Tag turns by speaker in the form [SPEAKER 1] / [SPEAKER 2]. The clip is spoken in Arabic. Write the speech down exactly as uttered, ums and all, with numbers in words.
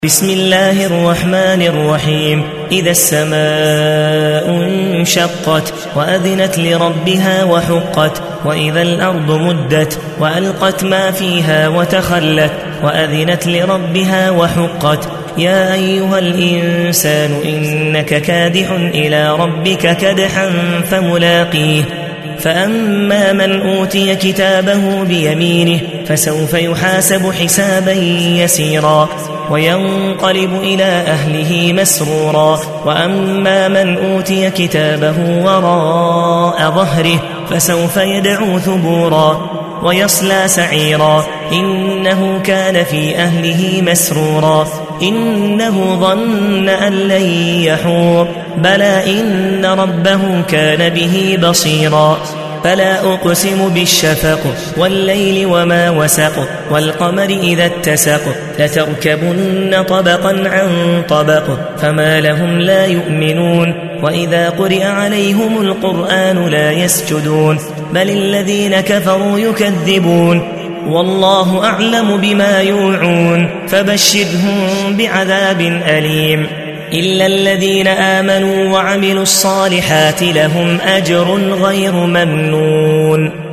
[SPEAKER 1] بسم الله الرحمن الرحيم. إذا السماء انشقت وأذنت لربها وحقت وإذا الأرض مدت وألقت ما فيها وتخلت وأذنت لربها وحقت يا أيها الإنسان إنك كادح إلى ربك كدحا فملاقيه فأما من أوتي كتابه بيمينه فسوف يحاسب حسابا يسيرا وينقلب إلى أهله مسرورا وأما من أوتي كتابه وراء ظهره فسوف يدعو ثبورا ويصلى سعيرا إنه كان في أهله مسرورا إنه ظن أن لن يحور بلى إن ربه كان به بصيرا فلا أقسم بالشفق والليل وما وسق والقمر إذا اتسق لتركبن طبقا عن طبق فما لهم لا يؤمنون وإذا قرئ عليهم القرآن لا يسجدون بل الذين كفروا يكذبون والله أعلم بما يوعون فبشرهم بعذاب أليم إلا الذين آمنوا وعملوا الصالحات لهم أجر غير ممنون.